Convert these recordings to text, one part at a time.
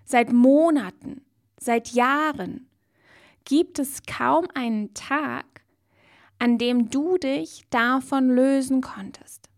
seit Monaten, seit Jahren gibt es kaum einen Tag, an dem du dich davon lösen konntest.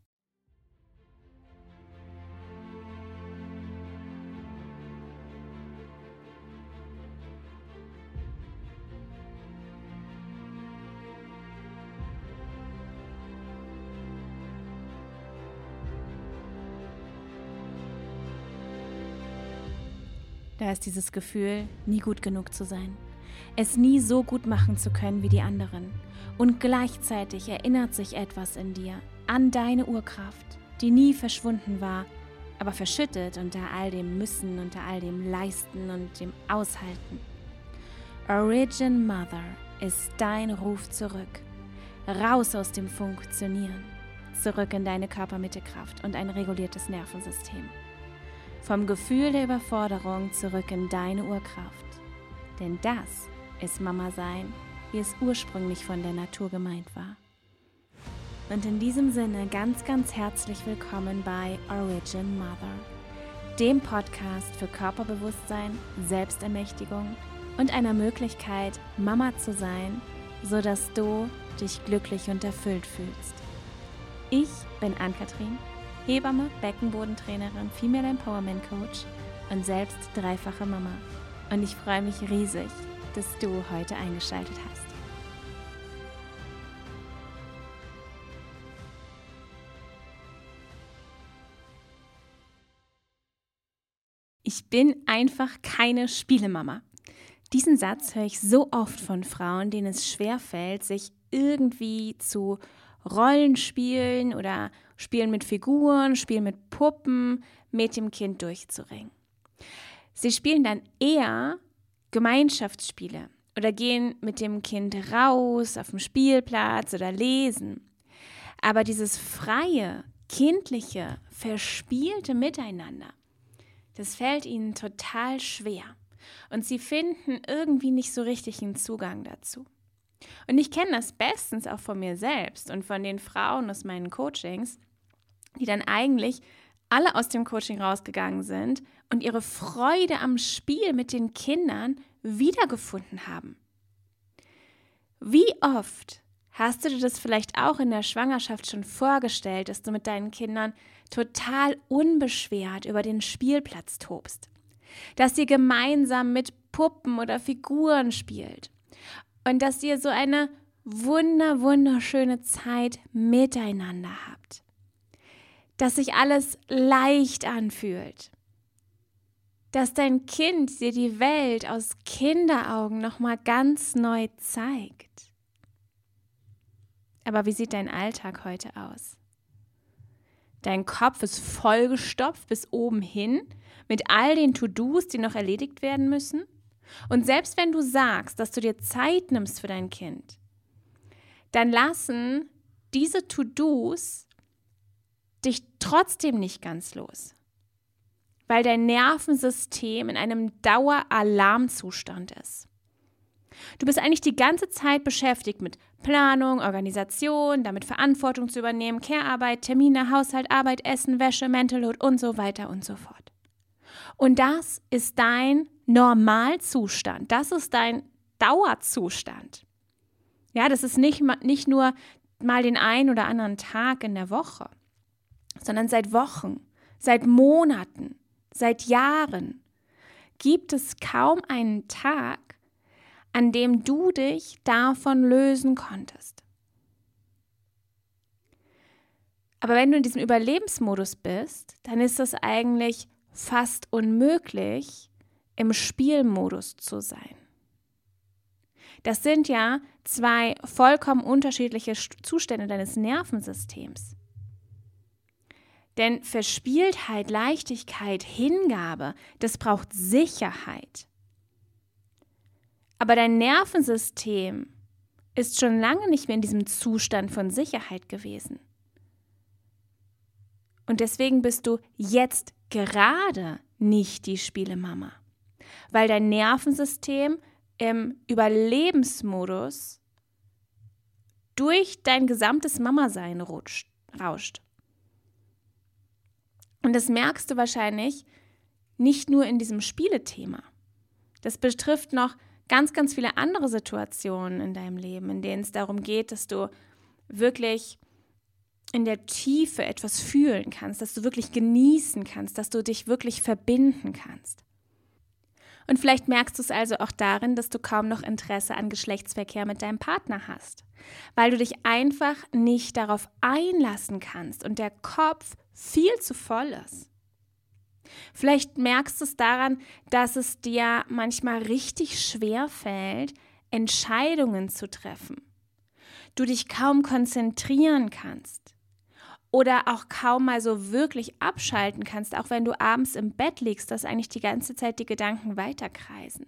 Da ist dieses Gefühl, nie gut genug zu sein, es nie so gut machen zu können wie die anderen. Und gleichzeitig erinnert sich etwas in dir an deine Urkraft, die nie verschwunden war, aber verschüttet unter all dem Müssen, unter all dem Leisten und dem Aushalten. Origin Mother ist dein Ruf zurück, raus aus dem Funktionieren, zurück in deine Körpermittekraft und ein reguliertes Nervensystem. Vom Gefühl der Überforderung zurück in deine Urkraft. Denn das ist Mama sein, wie es ursprünglich von der Natur gemeint war. Und in diesem Sinne ganz, ganz herzlich willkommen bei Origin Mother, dem Podcast für Körperbewusstsein, Selbstermächtigung und einer Möglichkeit, Mama zu sein, sodass du dich glücklich und erfüllt fühlst. Ich bin Ann-Kathrin, Hebamme, Beckenbodentrainerin, Female Empowerment Coach und selbst dreifache Mama. Und ich freue mich riesig, dass du heute eingeschaltet hast. Ich bin einfach keine Spielemama. Diesen Satz höre ich so oft von Frauen, denen es schwerfällt, sich irgendwie zu Rollenspielen oder Spielen mit Figuren, Spielen mit Puppen mit dem Kind durchzuringen. Sie spielen dann eher Gemeinschaftsspiele oder gehen mit dem Kind raus auf dem Spielplatz oder lesen. Aber dieses freie, kindliche, verspielte Miteinander, das fällt ihnen total schwer. Und sie finden irgendwie nicht so richtig einen Zugang dazu. Und ich kenne das bestens auch von mir selbst und von den Frauen aus meinen Coachings, die dann eigentlich alle aus dem Coaching rausgegangen sind und ihre Freude am Spiel mit den Kindern wiedergefunden haben. Wie oft hast du dir das vielleicht auch in der Schwangerschaft schon vorgestellt, dass du mit deinen Kindern total unbeschwert über den Spielplatz tobst? Dass ihr gemeinsam mit Puppen oder Figuren spielt und dass ihr so eine wunderschöne Zeit miteinander habt. Dass sich alles leicht anfühlt. Dass dein Kind dir die Welt aus Kinderaugen nochmal ganz neu zeigt. Aber wie sieht dein Alltag heute aus? Dein Kopf ist vollgestopft bis oben hin mit all den To-Dos, die noch erledigt werden müssen. Und selbst wenn du sagst, dass du dir Zeit nimmst für dein Kind, dann lassen diese To-Dos dich trotzdem nicht ganz los, weil dein Nervensystem in einem Daueralarmzustand ist. Du bist eigentlich die ganze Zeit beschäftigt mit Planung, Organisation, damit Verantwortung zu übernehmen, Care-Arbeit, Termine, Haushalt, Arbeit, Essen, Wäsche, Mental Load und so weiter und so fort. Und das ist dein Normalzustand, das ist dein Dauerzustand. Ja, das ist nicht nur mal den einen oder anderen Tag in der Woche, sondern seit Wochen, seit Monaten, seit Jahren gibt es kaum einen Tag, an dem du dich davon lösen konntest. Aber wenn du in diesem Überlebensmodus bist, dann ist es eigentlich fast unmöglich, im Spielmodus zu sein. Das sind ja zwei vollkommen unterschiedliche Zustände deines Nervensystems. Denn Verspieltheit, Leichtigkeit, Hingabe, das braucht Sicherheit. Aber dein Nervensystem ist schon lange nicht mehr in diesem Zustand von Sicherheit gewesen. Und deswegen bist du jetzt gerade nicht die Spielemama, weil dein Nervensystem im Überlebensmodus durch dein gesamtes Mama-Sein rauscht. Und das merkst du wahrscheinlich nicht nur in diesem Spielethema. Das betrifft noch ganz, ganz viele andere Situationen in deinem Leben, in denen es darum geht, dass du wirklich in der Tiefe etwas fühlen kannst, dass du wirklich genießen kannst, dass du dich wirklich verbinden kannst. Und vielleicht merkst du es also auch darin, dass du kaum noch Interesse an Geschlechtsverkehr mit deinem Partner hast, weil du dich einfach nicht darauf einlassen kannst und der Kopf viel zu voll ist. Vielleicht merkst du es daran, dass es dir manchmal richtig schwer fällt, Entscheidungen zu treffen. Du dich kaum konzentrieren kannst oder auch kaum mal so wirklich abschalten kannst, auch wenn du abends im Bett liegst, dass eigentlich die ganze Zeit die Gedanken weiterkreisen.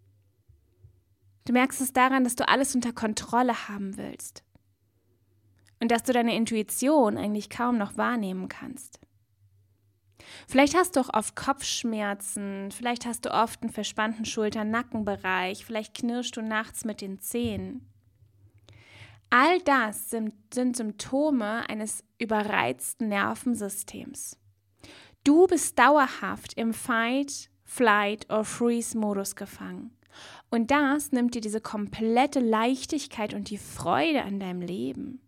Du merkst es daran, dass du alles unter Kontrolle haben willst und dass du deine Intuition eigentlich kaum noch wahrnehmen kannst. Vielleicht hast du auch oft Kopfschmerzen, vielleicht hast du oft einen verspannten Schulter-Nackenbereich, vielleicht knirschst du nachts mit den Zähnen. All das sind Symptome eines überreizten Nervensystems. Du bist dauerhaft im Fight, Flight or Freeze-Modus gefangen. Und das nimmt dir diese komplette Leichtigkeit und die Freude an deinem Leben.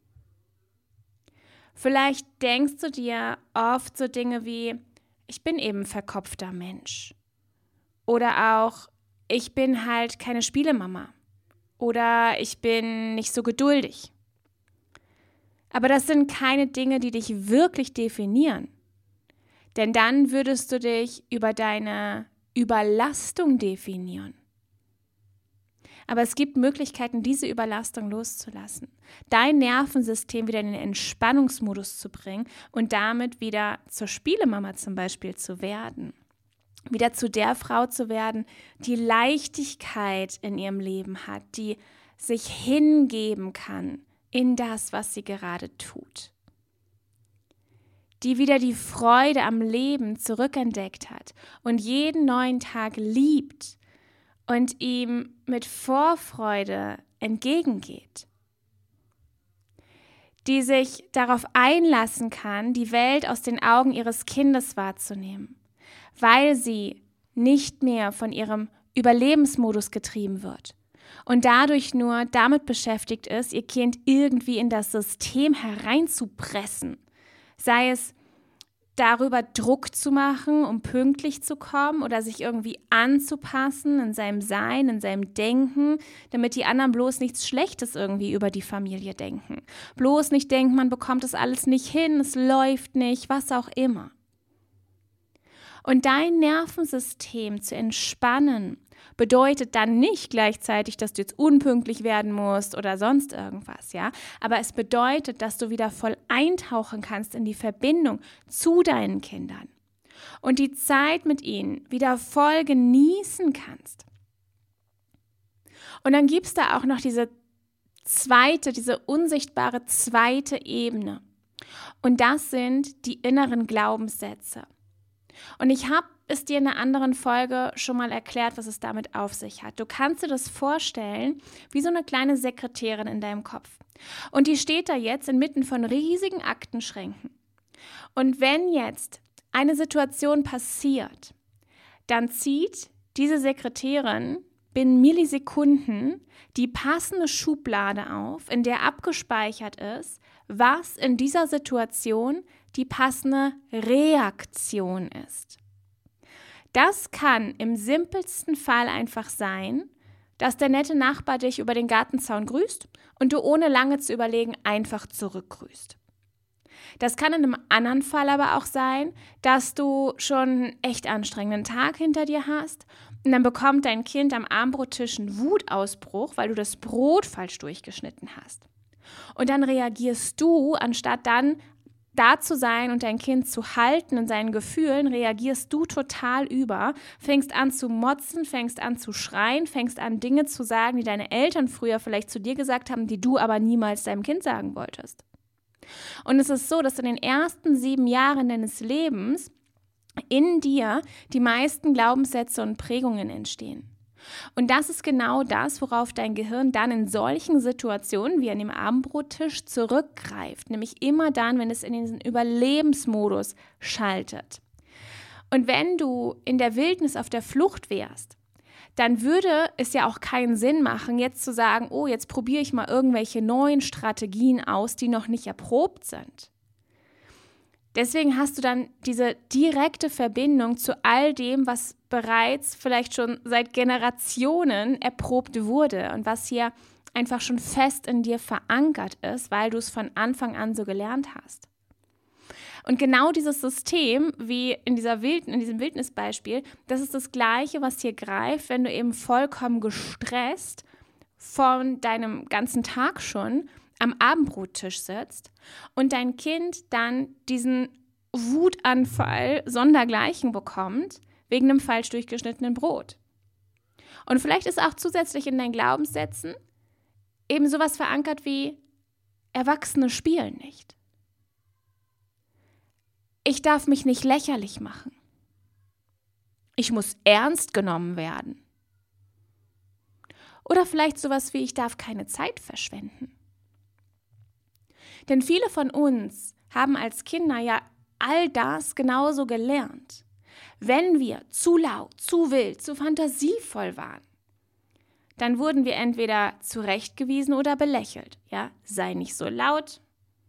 Vielleicht denkst du dir oft so Dinge wie, ich bin eben ein verkopfter Mensch. Oder auch, ich bin halt keine Spielemama. Oder ich bin nicht so geduldig. Aber das sind keine Dinge, die dich wirklich definieren. Denn dann würdest du dich über deine Überlastung definieren. Aber es gibt Möglichkeiten, diese Überlastung loszulassen, dein Nervensystem wieder in den Entspannungsmodus zu bringen und damit wieder zur Spielemama zum Beispiel zu werden. Wieder zu der Frau zu werden, die Leichtigkeit in ihrem Leben hat, die sich hingeben kann in das, was sie gerade tut. Die wieder die Freude am Leben zurückentdeckt hat und jeden neuen Tag liebt und ihm mit Vorfreude entgegengeht. Die sich darauf einlassen kann, die Welt aus den Augen ihres Kindes wahrzunehmen, weil sie nicht mehr von ihrem Überlebensmodus getrieben wird und dadurch nur damit beschäftigt ist, ihr Kind irgendwie in das System hereinzupressen, sei es darüber Druck zu machen, um pünktlich zu kommen oder sich irgendwie anzupassen in seinem Sein, in seinem Denken, damit die anderen bloß nichts Schlechtes irgendwie über die Familie denken. Bloß nicht denken, man bekommt das alles nicht hin, es läuft nicht, was auch immer. Und dein Nervensystem zu entspannen, bedeutet dann nicht gleichzeitig, dass du jetzt unpünktlich werden musst oder sonst irgendwas, ja. Aber es bedeutet, dass du wieder voll eintauchen kannst in die Verbindung zu deinen Kindern und die Zeit mit ihnen wieder voll genießen kannst. Und dann gibt es da auch noch diese unsichtbare zweite Ebene. Und das sind die inneren Glaubenssätze. Und ich habe es dir in einer anderen Folge schon mal erklärt, was es damit auf sich hat. Du kannst dir das vorstellen wie so eine kleine Sekretärin in deinem Kopf. Und die steht da jetzt inmitten von riesigen Aktenschränken. Und wenn jetzt eine Situation passiert, dann zieht diese Sekretärin binnen Millisekunden die passende Schublade auf, in der abgespeichert ist, was in dieser Situation die passende Reaktion ist. Das kann im simpelsten Fall einfach sein, dass der nette Nachbar dich über den Gartenzaun grüßt und du ohne lange zu überlegen einfach zurückgrüßt. Das kann in einem anderen Fall aber auch sein, dass du schon einen echt anstrengenden Tag hinter dir hast und dann bekommt dein Kind am Abendbrottisch einen Wutausbruch, weil du das Brot falsch durchgeschnitten hast. Und dann reagierst du, anstatt dann da zu sein und dein Kind zu halten in seinen Gefühlen, reagierst du total über, fängst an zu motzen, fängst an zu schreien, fängst an Dinge zu sagen, die deine Eltern früher vielleicht zu dir gesagt haben, die du aber niemals deinem Kind sagen wolltest. Und es ist so, dass in den ersten 7 Jahren deines Lebens in dir die meisten Glaubenssätze und Prägungen entstehen. Und das ist genau das, worauf dein Gehirn dann in solchen Situationen wie an dem Abendbrottisch zurückgreift, nämlich immer dann, wenn es in diesen Überlebensmodus schaltet. Und wenn du in der Wildnis auf der Flucht wärst, dann würde es ja auch keinen Sinn machen, jetzt zu sagen, oh, jetzt probiere ich mal irgendwelche neuen Strategien aus, die noch nicht erprobt sind. Deswegen hast du dann diese direkte Verbindung zu all dem, was bereits vielleicht schon seit Generationen erprobt wurde und was hier einfach schon fest in dir verankert ist, weil du es von Anfang an so gelernt hast. Und genau dieses System, wie in diesem Wildnisbeispiel, das ist das Gleiche, was hier greift, wenn du eben vollkommen gestresst von deinem ganzen Tag schon am Abendbrottisch sitzt und dein Kind dann diesen Wutanfall sondergleichen bekommt wegen einem falsch durchgeschnittenen Brot. Und vielleicht ist auch zusätzlich in deinen Glaubenssätzen eben sowas verankert wie Erwachsene spielen nicht. Ich darf mich nicht lächerlich machen. Ich muss ernst genommen werden. Oder vielleicht sowas wie ich darf keine Zeit verschwenden. Denn viele von uns haben als Kinder ja all das genauso gelernt. Wenn wir zu laut, zu wild, zu fantasievoll waren, dann wurden wir entweder zurechtgewiesen oder belächelt. Ja, sei nicht so laut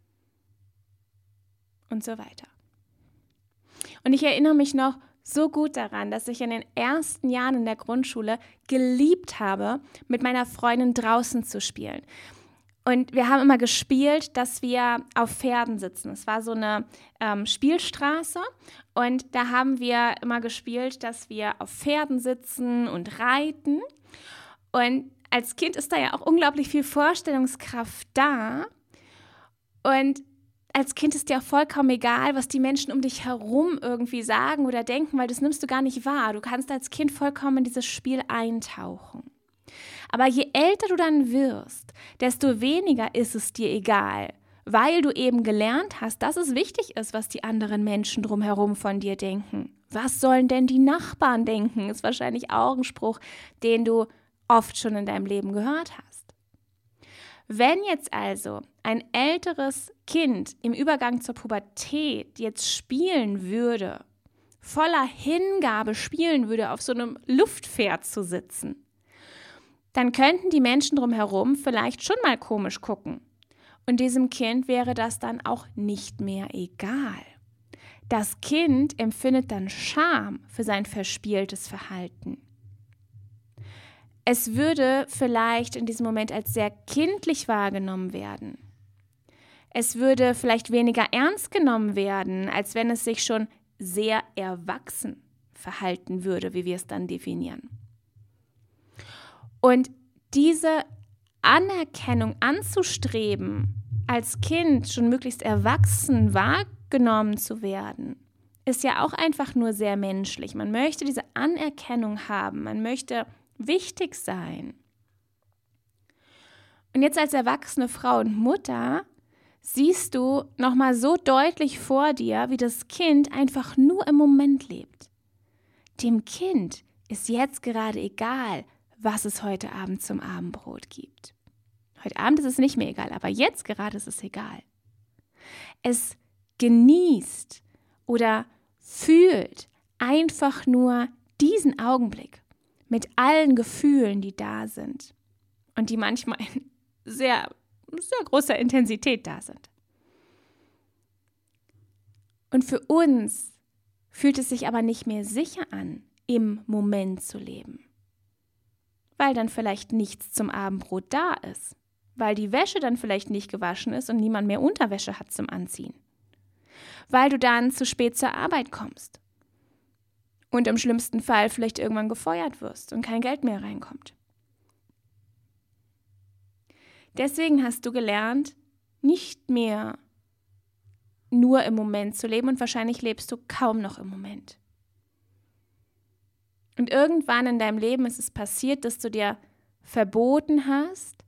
und so weiter. Und ich erinnere mich noch so gut daran, dass ich in den ersten Jahren in der Grundschule geliebt habe, mit meiner Freundin draußen zu spielen. Und wir haben immer gespielt, dass wir auf Pferden sitzen. Es war so eine Spielstraße und da haben wir immer gespielt, dass wir auf Pferden sitzen und reiten. Und als Kind ist da ja auch unglaublich viel Vorstellungskraft da. Und als Kind ist dir auch vollkommen egal, was die Menschen um dich herum irgendwie sagen oder denken, weil das nimmst du gar nicht wahr. Du kannst als Kind vollkommen in dieses Spiel eintauchen. Aber je älter du dann wirst, desto weniger ist es dir egal, weil du eben gelernt hast, dass es wichtig ist, was die anderen Menschen drumherum von dir denken. Was sollen denn die Nachbarn denken, ist wahrscheinlich auch ein Spruch, den du oft schon in deinem Leben gehört hast. Wenn jetzt also ein älteres Kind im Übergang zur Pubertät jetzt spielen würde, voller Hingabe spielen würde, auf so einem Luftpferd zu sitzen, dann könnten die Menschen drumherum vielleicht schon mal komisch gucken. Und diesem Kind wäre das dann auch nicht mehr egal. Das Kind empfindet dann Scham für sein verspieltes Verhalten. Es würde vielleicht in diesem Moment als sehr kindlich wahrgenommen werden. Es würde vielleicht weniger ernst genommen werden, als wenn es sich schon sehr erwachsen verhalten würde, wie wir es dann definieren. Und diese Anerkennung anzustreben, als Kind schon möglichst erwachsen wahrgenommen zu werden, ist ja auch einfach nur sehr menschlich. Man möchte diese Anerkennung haben, man möchte wichtig sein. Und jetzt als erwachsene Frau und Mutter siehst du nochmal so deutlich vor dir, wie das Kind einfach nur im Moment lebt. Dem Kind ist jetzt gerade egal, was es heute Abend zum Abendbrot gibt. Heute Abend ist es nicht mehr egal, aber jetzt gerade ist es egal. Es genießt oder fühlt einfach nur diesen Augenblick mit allen Gefühlen, die da sind und die manchmal in sehr, sehr großer Intensität da sind. Und für uns fühlt es sich aber nicht mehr sicher an, im Moment zu leben. Weil dann vielleicht nichts zum Abendbrot da ist, weil die Wäsche dann vielleicht nicht gewaschen ist und niemand mehr Unterwäsche hat zum Anziehen, weil du dann zu spät zur Arbeit kommst und im schlimmsten Fall vielleicht irgendwann gefeuert wirst und kein Geld mehr reinkommt. Deswegen hast du gelernt, nicht mehr nur im Moment zu leben und wahrscheinlich lebst du kaum noch im Moment. Und irgendwann in deinem Leben ist es passiert, dass du dir verboten hast,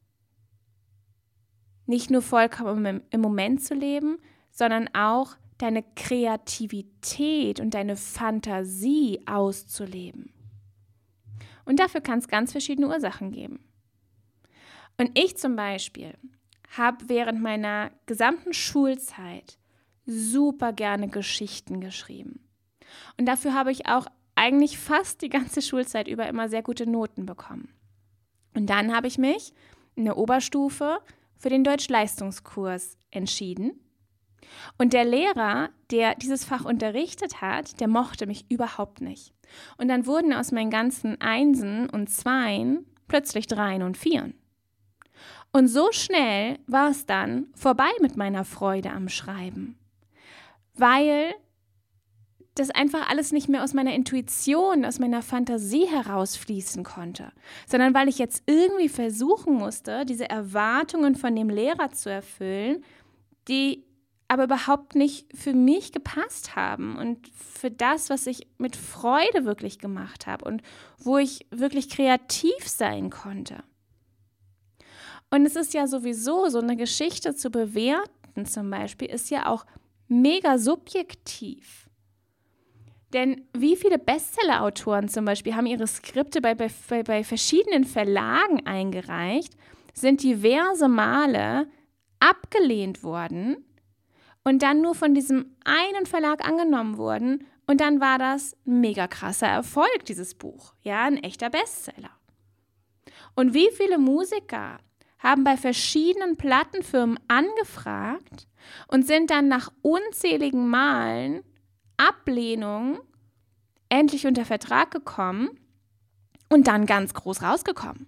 nicht nur vollkommen im Moment zu leben, sondern auch deine Kreativität und deine Fantasie auszuleben. Und dafür kann es ganz verschiedene Ursachen geben. Und ich zum Beispiel habe während meiner gesamten Schulzeit super gerne Geschichten geschrieben. Und dafür habe ich auch eigentlich fast die ganze Schulzeit über immer sehr gute Noten bekommen. Und dann habe ich mich in der Oberstufe für den Deutsch-Leistungskurs entschieden. Und der Lehrer, der dieses Fach unterrichtet hat, der mochte mich überhaupt nicht. Und dann wurden aus meinen ganzen Einsen und Zweien plötzlich Dreien und Vieren. Und so schnell war es dann vorbei mit meiner Freude am Schreiben, weil das einfach alles nicht mehr aus meiner Intuition, aus meiner Fantasie herausfließen konnte, sondern weil ich jetzt irgendwie versuchen musste, diese Erwartungen von dem Lehrer zu erfüllen, die aber überhaupt nicht für mich gepasst haben und für das, was ich mit Freude wirklich gemacht habe und wo ich wirklich kreativ sein konnte. Und es ist ja sowieso, so eine Geschichte zu bewerten zum Beispiel, ist ja auch mega subjektiv. Denn wie viele Bestseller-Autoren zum Beispiel haben ihre Skripte bei verschiedenen Verlagen eingereicht, sind diverse Male abgelehnt worden und dann nur von diesem einen Verlag angenommen wurden und dann war das ein mega krasser Erfolg, dieses Buch. Ja, ein echter Bestseller. Und wie viele Musiker haben bei verschiedenen Plattenfirmen angefragt und sind dann nach unzähligen Malen Ablehnung endlich unter Vertrag gekommen und dann ganz groß rausgekommen.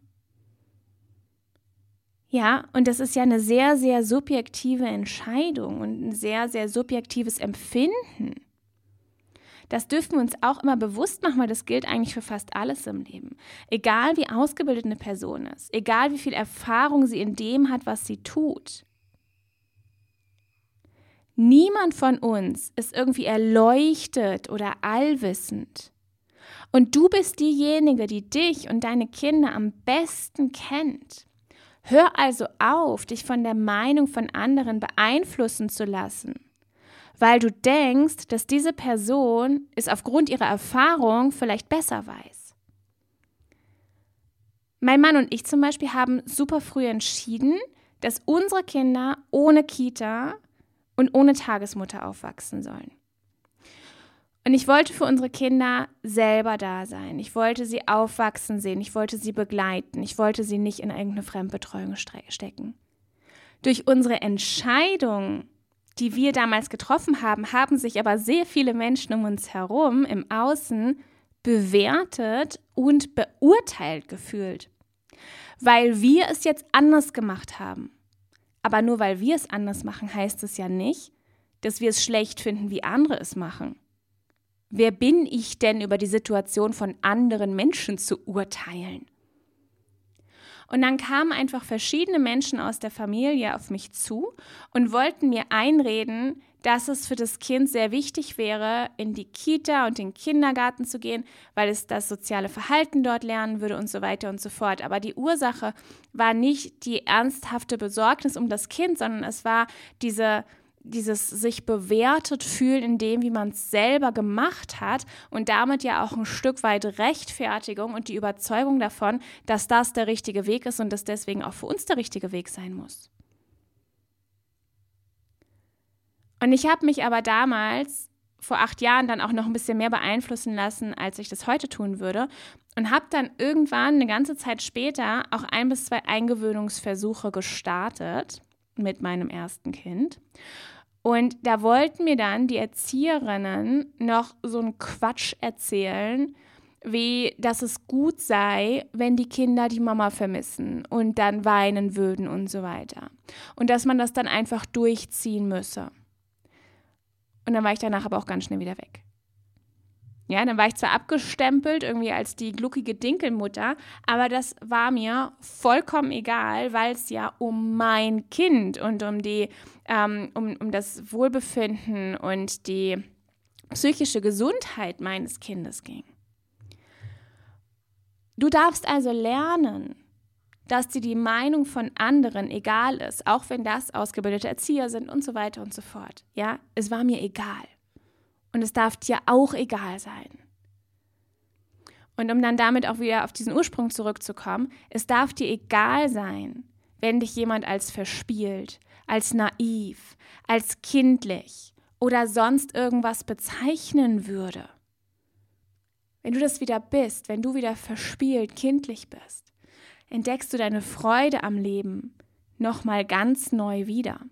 Ja, und das ist ja eine sehr, sehr subjektive Entscheidung und ein sehr, sehr subjektives Empfinden. Das dürfen wir uns auch immer bewusst machen, weil das gilt eigentlich für fast alles im Leben. Egal wie ausgebildet eine Person ist, egal wie viel Erfahrung sie in dem hat, was sie tut. Niemand von uns ist irgendwie erleuchtet oder allwissend. Und du bist diejenige, die dich und deine Kinder am besten kennt. Hör also auf, dich von der Meinung von anderen beeinflussen zu lassen, weil du denkst, dass diese Person es aufgrund ihrer Erfahrung vielleicht besser weiß. Mein Mann und ich zum Beispiel haben super früh entschieden, dass unsere Kinder ohne Kita und ohne Tagesmutter aufwachsen sollen. Und ich wollte für unsere Kinder selber da sein. Ich wollte sie aufwachsen sehen. Ich wollte sie begleiten. Ich wollte sie nicht in irgendeine Fremdbetreuung stecken. Durch unsere Entscheidung, die wir damals getroffen haben, haben sich aber sehr viele Menschen um uns herum im Außen bewertet und beurteilt gefühlt, weil wir es jetzt anders gemacht haben. Aber nur weil wir es anders machen, heißt es ja nicht, dass wir es schlecht finden, wie andere es machen. Wer bin ich denn, über die Situation von anderen Menschen zu urteilen? Und dann kamen einfach verschiedene Menschen aus der Familie auf mich zu und wollten mir einreden, dass es für das Kind sehr wichtig wäre, in die Kita und den Kindergarten zu gehen, weil es das soziale Verhalten dort lernen würde und so weiter und so fort. Aber die Ursache war nicht die ernsthafte Besorgnis um das Kind, sondern es war dieses sich bewertet fühlen in dem, wie man es selber gemacht hat und damit ja auch ein Stück weit Rechtfertigung und die Überzeugung davon, dass das der richtige Weg ist und das deswegen auch für uns der richtige Weg sein muss. Und ich habe mich aber damals, vor 8 Jahren, dann auch noch ein bisschen mehr beeinflussen lassen, als ich das heute tun würde und habe dann irgendwann eine ganze Zeit später auch 1 bis 2 Eingewöhnungsversuche gestartet mit meinem ersten Kind. Und da wollten mir dann die Erzieherinnen noch so einen Quatsch erzählen, wie, dass es gut sei, wenn die Kinder die Mama vermissen und dann weinen würden und so weiter. Und dass man das dann einfach durchziehen müsse. Und dann war ich danach aber auch ganz schnell wieder weg. Ja, dann war ich zwar abgestempelt, irgendwie als die gluckige Dinkelmutter, aber das war mir vollkommen egal, weil es ja um mein Kind und um das Wohlbefinden und die psychische Gesundheit meines Kindes ging. Du darfst also lernen, dass dir die Meinung von anderen egal ist, auch wenn das ausgebildete Erzieher sind und so weiter und so fort. Ja, es war mir egal. Und es darf dir auch egal sein. Und um dann damit auch wieder auf diesen Ursprung zurückzukommen, es darf dir egal sein, wenn dich jemand als verspielt, als naiv, als kindlich oder sonst irgendwas bezeichnen würde. Wenn du das wieder bist, wenn du wieder verspielt, kindlich bist, entdeckst du deine Freude am Leben nochmal ganz neu wieder.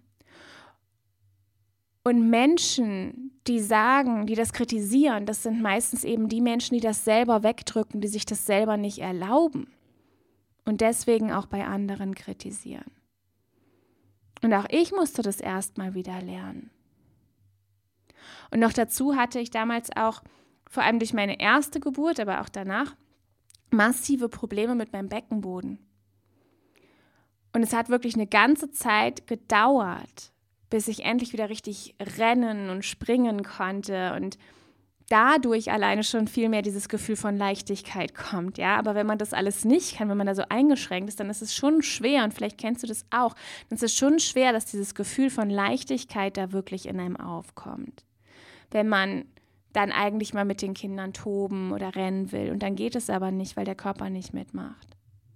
Und Menschen, die sagen, die das kritisieren, das sind meistens eben die Menschen, die das selber wegdrücken, die sich das selber nicht erlauben und deswegen auch bei anderen kritisieren. Und auch ich musste das erstmal wieder lernen. Und noch dazu hatte ich damals auch, vor allem durch meine erste Geburt, aber auch danach, massive Probleme mit meinem Beckenboden. Und es hat wirklich eine ganze Zeit gedauert, bis ich endlich wieder richtig rennen und springen konnte und dadurch alleine schon viel mehr dieses Gefühl von Leichtigkeit kommt, ja. Aber wenn man das alles nicht kann, wenn man da so eingeschränkt ist, dann ist es schon schwer, und vielleicht kennst du das auch, dann ist es schon schwer, dass dieses Gefühl von Leichtigkeit da wirklich in einem aufkommt. Wenn man dann eigentlich mal mit den Kindern toben oder rennen will und dann geht es aber nicht, weil der Körper nicht mitmacht.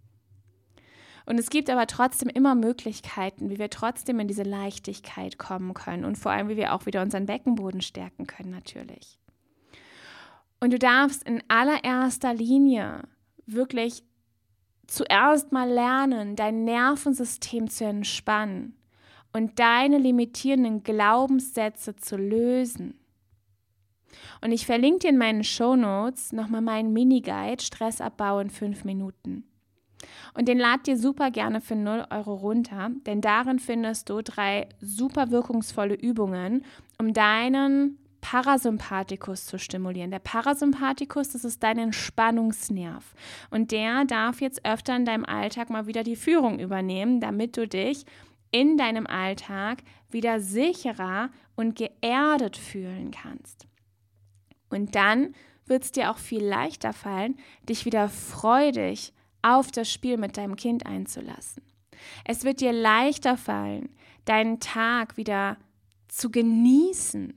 Und es gibt aber trotzdem immer Möglichkeiten, wie wir trotzdem in diese Leichtigkeit kommen können und vor allem, wie wir auch wieder unseren Beckenboden stärken können natürlich. Und du darfst in allererster Linie wirklich zuerst mal lernen, dein Nervensystem zu entspannen und deine limitierenden Glaubenssätze zu lösen. Und ich verlinke dir in meinen Shownotes nochmal meinen Mini-Guide Stressabbau in 5 Minuten. Und den lad dir super gerne für 0 € runter, denn darin findest du 3 super wirkungsvolle Übungen, um deinen Parasympathikus zu stimulieren. Der Parasympathikus, das ist dein Entspannungsnerv. Und der darf jetzt öfter in deinem Alltag mal wieder die Führung übernehmen, damit du dich in deinem Alltag wieder sicherer und geerdet fühlen kannst. Und dann wird es dir auch viel leichter fallen, dich wieder freudig auf das Spiel mit deinem Kind einzulassen. Es wird dir leichter fallen, deinen Tag wieder zu genießen,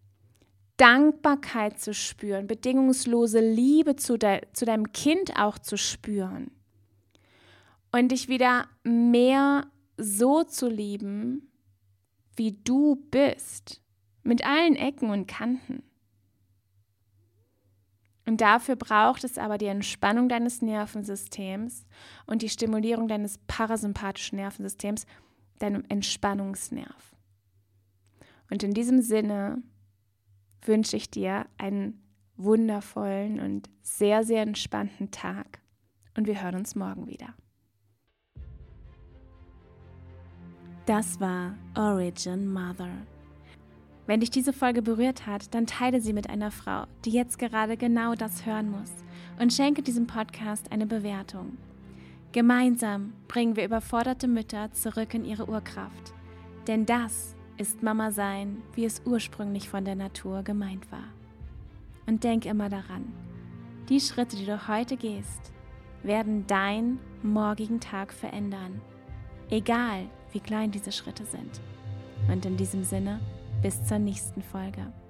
Dankbarkeit zu spüren, bedingungslose Liebe zu deinem Kind auch zu spüren und dich wieder mehr so zu lieben, wie du bist, mit allen Ecken und Kanten. Und dafür braucht es aber die Entspannung deines Nervensystems und die Stimulierung deines parasympathischen Nervensystems, deinem Entspannungsnerv. Und in diesem Sinne wünsche ich dir einen wundervollen und sehr, sehr entspannten Tag. Und wir hören uns morgen wieder. Das war Origin Mother. Wenn dich diese Folge berührt hat, dann teile sie mit einer Frau, die jetzt gerade genau das hören muss, und schenke diesem Podcast eine Bewertung. Gemeinsam bringen wir überforderte Mütter zurück in ihre Urkraft. Denn das ist Mama sein, wie es ursprünglich von der Natur gemeint war. Und denk immer daran, die Schritte, die du heute gehst, werden deinen morgigen Tag verändern. Egal, wie klein diese Schritte sind. Und in diesem Sinne, bis zur nächsten Folge.